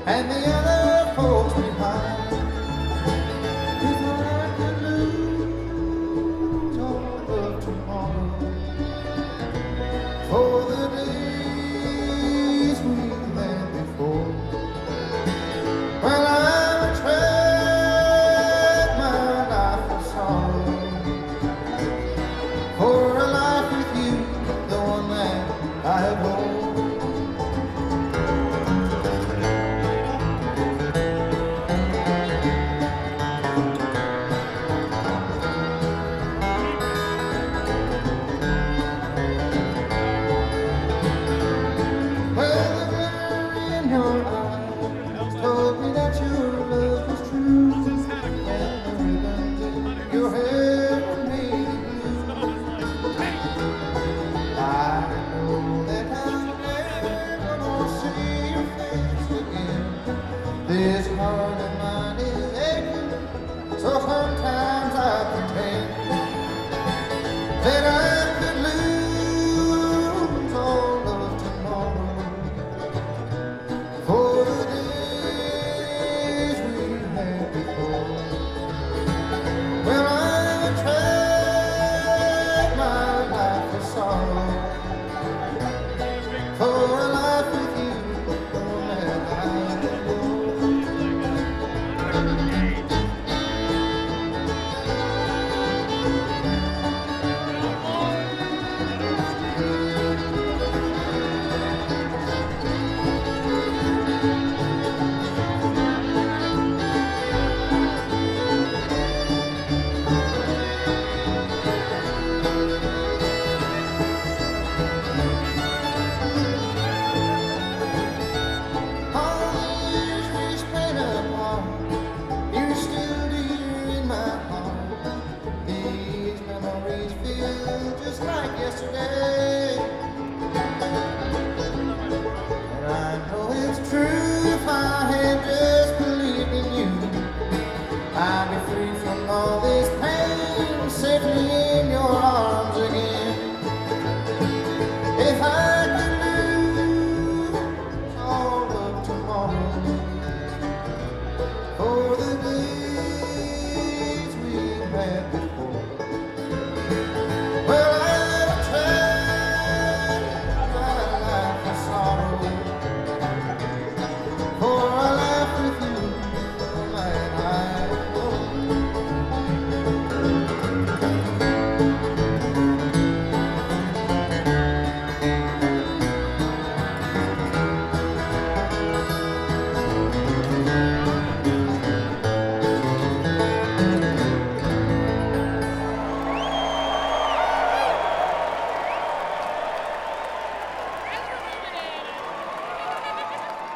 and the other folks behind. If I could lose all of tomorrow for the days we had before, well, I would trade my life for sorrow for a life with you, the one that I have known. Well, the glitter in your eyes told me that your love was true, and the ribbons in your hair were made of blue. I know that I'm never gonna see your face again. This heart of mine